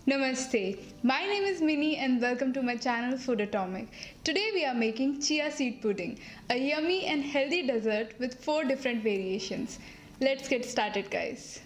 Namaste, my name is Minnie and welcome to my channel Food Atomic. Today we are making chia seed pudding, a yummy and healthy dessert with 4 different variations. Let's get started, guys.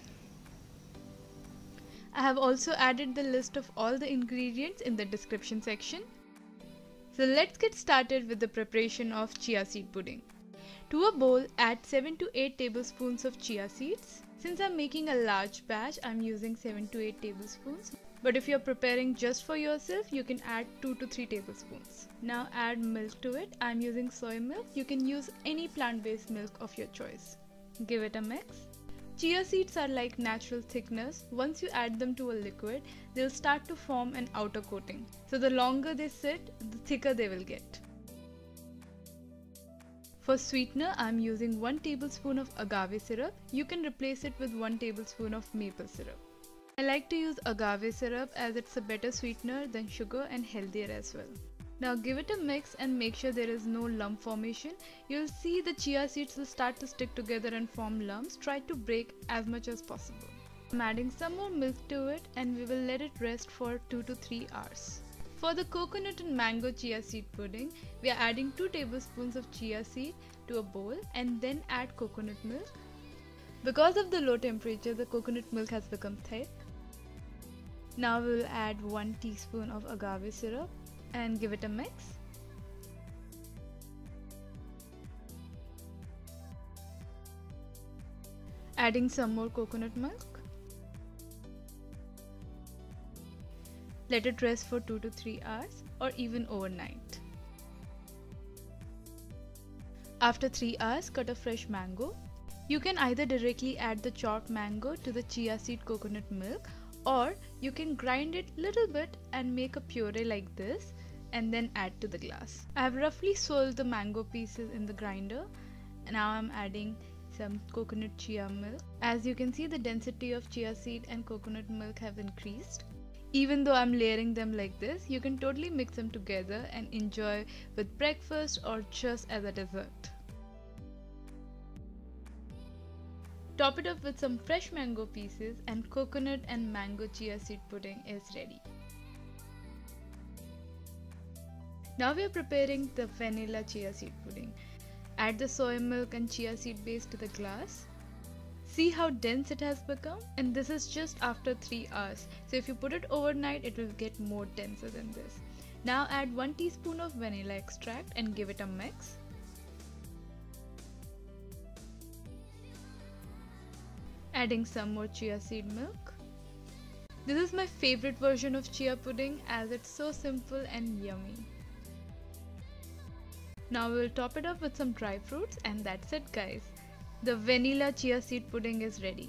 I have also added the list of all the ingredients in the description section. So let's get started with the preparation of chia seed pudding. To a bowl, add 7 to 8 tablespoons of chia seeds. Since I'm making a large batch, I'm using 7 to 8 tablespoons. But if you're preparing just for yourself, you can add 2 to 3 tablespoons. Now add milk to it. I'm using soy milk. You can use any plant-based milk of your choice. Give it a mix. Chia seeds are like natural thickeners. Once you add them to a liquid, they'll start to form an outer coating. So the longer they sit, the thicker they will get. For sweetener, I'm using 1 tablespoon of agave syrup. You can replace it with 1 tablespoon of maple syrup. I like to use agave syrup as it's a better sweetener than sugar and healthier as well. Now give it a mix and make sure there is no lump formation. You'll see the chia seeds will start to stick together and form lumps. Try to break as much as possible. I'm adding some more milk to it and we will let it rest for 2 to 3 hours. For the coconut and mango chia seed pudding, we are adding 2 tablespoons of chia seed to a bowl and then add coconut milk. Because of the low temperature, the coconut milk has become thick. Now we will add 1 teaspoon of agave syrup and give it a mix. Adding some more coconut milk. Let it rest for 2 to 3 hours or even overnight. After 3 hours, cut a fresh mango. You can either directly add the chopped mango to the chia seed coconut milk, or you can grind it little bit and make a puree like this and then add to the glass. I have roughly swirled the mango pieces in the grinder. Now I'm adding some coconut chia milk. As you can see, the density of chia seed and coconut milk have increased. Even though I'm layering them like this, you can totally mix them together and enjoy with breakfast or just as a dessert. Top it up with some fresh mango pieces and coconut and mango chia seed pudding is ready. Now we are preparing the vanilla chia seed pudding. Add the soy milk and chia seed base to the glass. See how dense it has become? And this is just after 3 hours. So if you put it overnight, it will get more denser than this. Now add 1 teaspoon of vanilla extract and give it a mix. Adding some more chia seed milk. This is my favorite version of chia pudding as it's so simple and yummy. Now we will top it up with some dry fruits and that's it, guys. The vanilla chia seed pudding is ready.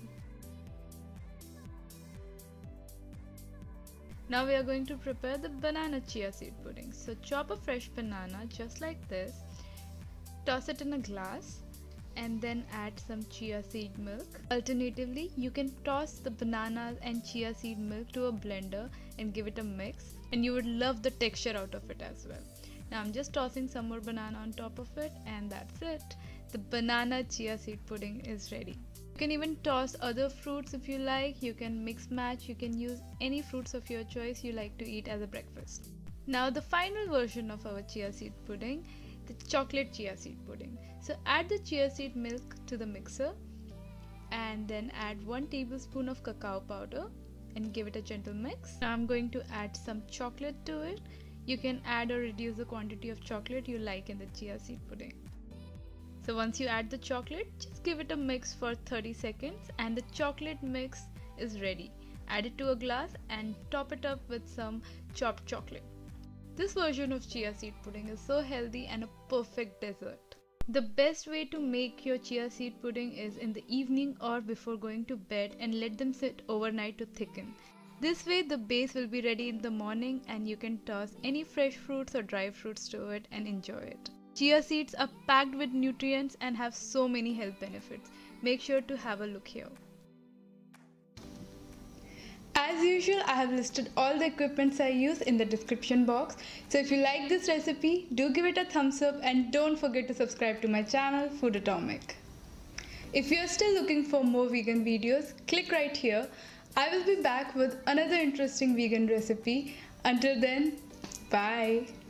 Now we are going to prepare the banana chia seed pudding. So chop a fresh banana just like this. Toss it in a glass. And then add some chia seed milk. Alternatively, you can toss the bananas and chia seed milk to a blender and give it a mix, and you would love the texture out of it as well. Now I'm just tossing some more banana on top of it and that's it. The banana chia seed pudding is ready. You can even toss other fruits if you like. You can mix match. You can use any fruits of your choice you like to eat as a breakfast. Now the final version of our chia seed pudding, the chocolate chia seed pudding. So add the chia seed milk to the mixer and then add 1 tablespoon of cacao powder and give it a gentle mix. Now I'm going to add some chocolate to it. You can add or reduce the quantity of chocolate you like in the chia seed pudding. So once you add the chocolate, just give it a mix for 30 seconds and the chocolate mix is ready. Add it to a glass and top it up with some chopped chocolate. This version of chia seed pudding is so healthy and a perfect dessert. The best way to make your chia seed pudding is in the evening or before going to bed and let them sit overnight to thicken. This way the base will be ready in the morning and you can toss any fresh fruits or dry fruits to it and enjoy it. Chia seeds are packed with nutrients and have so many health benefits. Make sure to have a look here. As usual, I have listed all the equipments I use in the description box. So if you like this recipe, do give it a thumbs up and don't forget to subscribe to my channel, Food Atomic. If you are still looking for more vegan videos, click right here. I will be back with another interesting vegan recipe. Until then, bye.